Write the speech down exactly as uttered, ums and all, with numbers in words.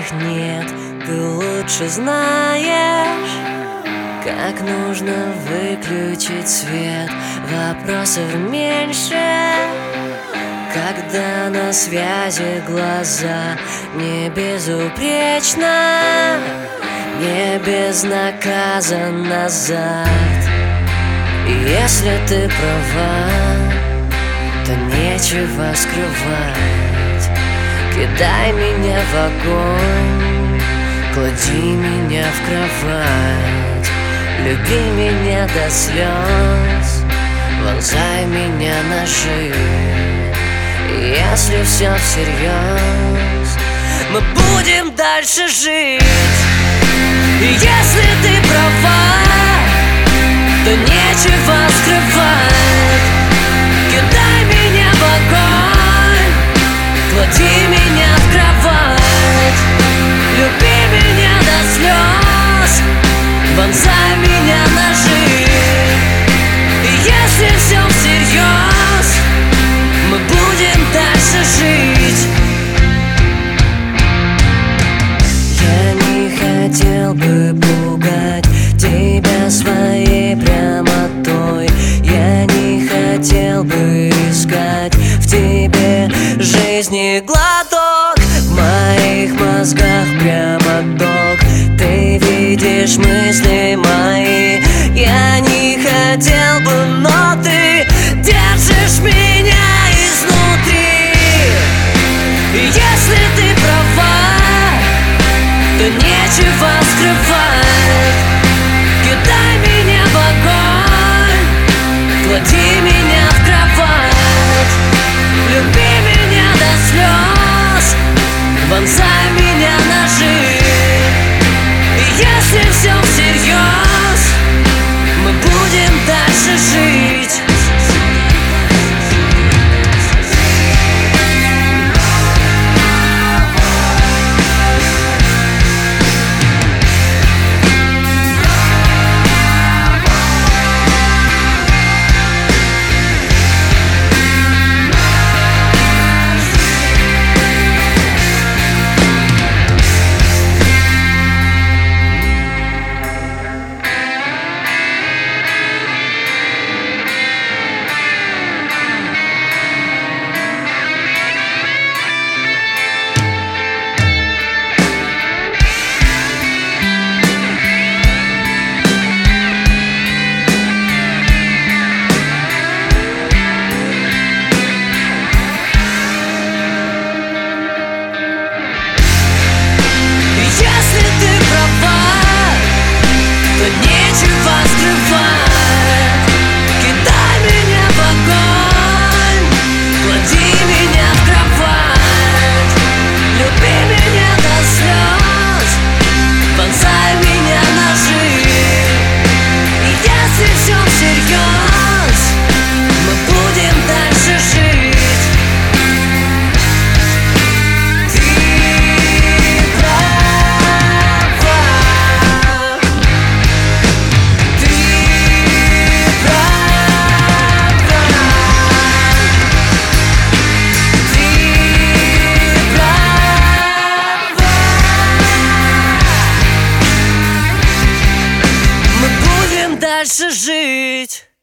которых нет. Ты лучше знаешь, как нужно выключить свет. Вопросов меньше, когда на связи глаза. Не безупречно, не безнаказан назад. И если ты права, то нечего скрывать. Кидай меня в огонь, клади меня в кровать. Люби меня до слез, вонзай меня ножи. И если все всерьез, мы будем дальше жить. И если ты права, то нечего скрывать. Кидай меня в огонь, клади меня в кровать. Люби меня до слез, вонзай меня ножи. И если все всерьез, мы будем дальше жить. Я не хотел бы пугать тебя своей прямотой. Я не хотел бы искать в тебе жизни глоток. В моих мозгах прямо ток. Ты видишь мысли мои. Я не хотел бы, но ты держишь меня изнутри. И если ты права, то нечего скрывать. Кидай меня в огонь, клади меня в кровать. Люби меня до слез, вонзай меня ножи. И если все всерьез, мы будем дальше жить. Дальше жить.